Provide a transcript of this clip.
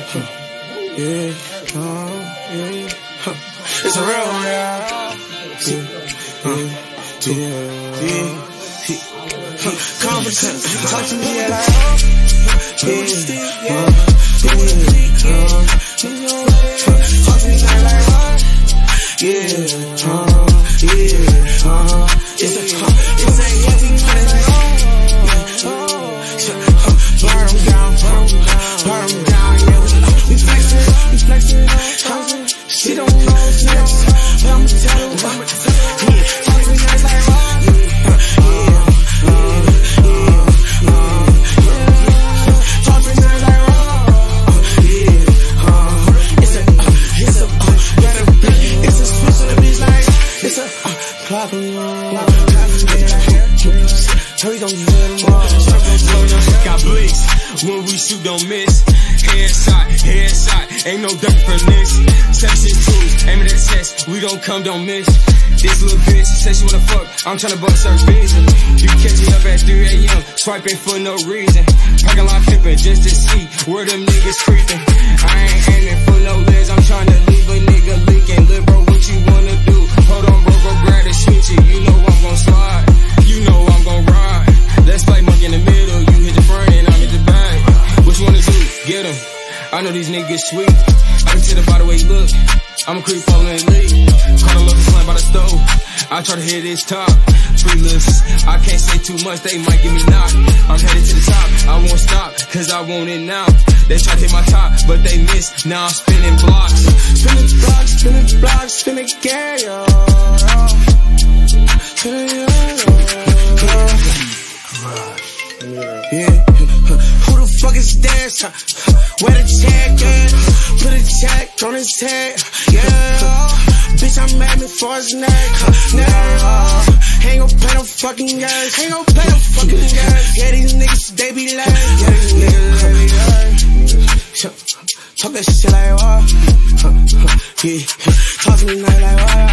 Yeah, it's a real one, yeah. Confident, talk to me like, talk to me she don't know next, but I'ma tell her talk to me nice like talk to me nice like it's a switch on the beach like it's a plug on hurry, don't get him off. Got blicks when we shoot, don't miss. Headshot, ain't no dirt from this. 762, aiming at the chest, we gon' come, don't miss. This little bitch said she wanna fuck, I'm tryna bust her vision. You catch me up at 3 a.m., swiping for no reason. Parking lot pimpin' just to see where them niggas creepin'. I ain't aiming for no legs, I'm tryna leave a nigga leaking. Lil' bro, what you wanna do? Hold on, bro, go grab the switch it. You know I'm gon' slide, you know I'm gon' ride. Let's play monkey in the middle, you hit the front and I'm hit the back. What you wanna do? Get him. I know these niggas sweet. I can tell by the way he look. I'm a creep falling in the league. Caught a love slam by the stove. I try to hit this top. Free lists. I can't say too much, they might give me knocked. I'm headed to the top. I won't stop, cause I want it now. They try to hit my top, but they miss. Now I'm spinning blocks. Spinning blocks, spinning gas, yo. Yeah. Who the fuck is this? Where the check at? Put a check on his head. Yeah. Bitch, I'm at me for his neck. Ain't gon' pay no fucking gas. Yeah, these niggas, they be like. Yeah, these niggas, they be like. Talk that shit like what? Yeah. Talk to me nice like what?